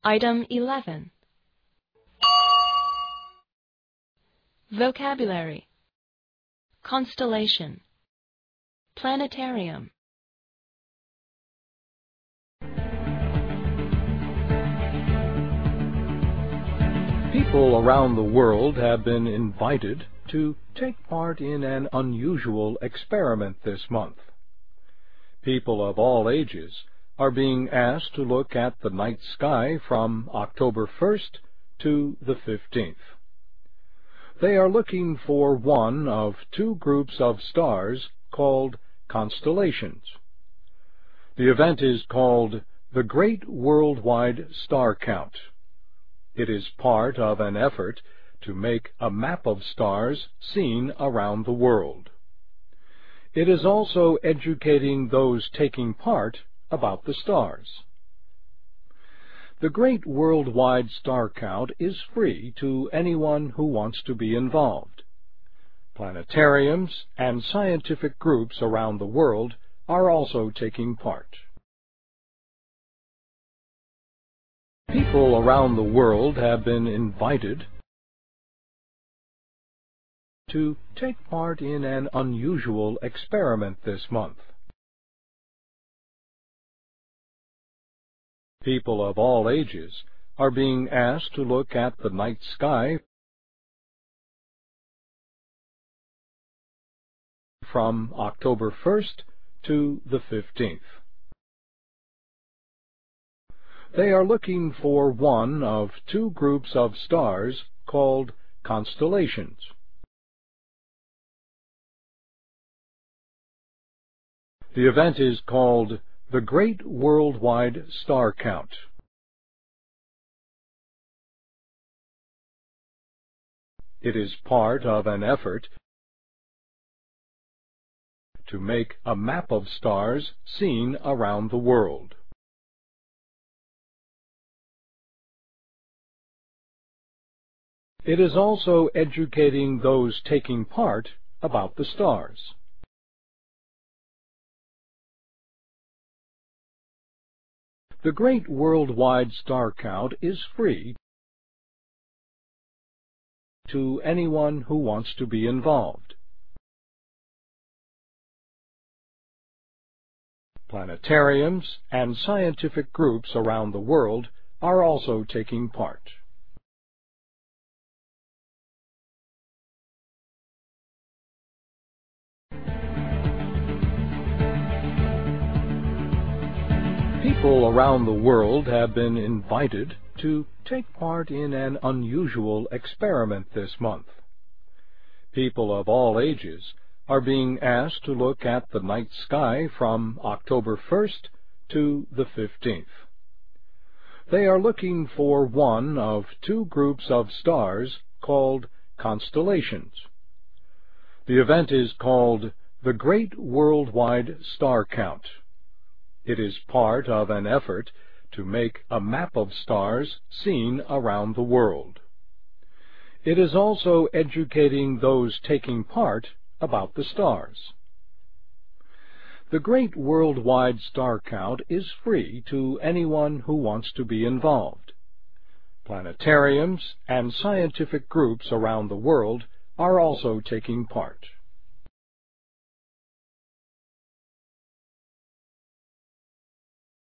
Item 11. Vocabulary: constellation, planetarium. People around the world have been invited to take part in an unusual experiment this month. People of all ages are being asked to look at the night sky from October 1st to the 15th. They are looking for one of two groups of stars called constellations. The event is called the Great Worldwide Star Count. It is part of an effort to make a map of stars seen around the world. It is also educating those taking part about the stars. The Great Worldwide Star Count is free to anyone who wants to be involved. Planetariums and scientific groups around the world are also taking part. People around the world have been invited to take part in an unusual experiment this month. People of all ages are being asked to look at the night sky from October 1st to the 15th. They are looking for one of two groups of stars called constellations. The event is called the Great Worldwide Star Count. It is part of an effort to make a map of stars seen around the world. It is also educating those taking part about the stars. The Great Worldwide Star Count is free to anyone who wants to be involved. Planetariums and scientific groups around the world are also taking part. People around the world have been invited to take part in an unusual experiment this month. People of all ages are being asked to look at the night sky from October 1st to the 15th. They are looking for one of two groups of stars called constellations. The event is called the Great Worldwide Star Count. It is part of an effort to make a map of stars seen around the world. It is also educating those taking part about the stars. The Great Worldwide Star Count is free to anyone who wants to be involved. Planetariums and scientific groups around the world are also taking part.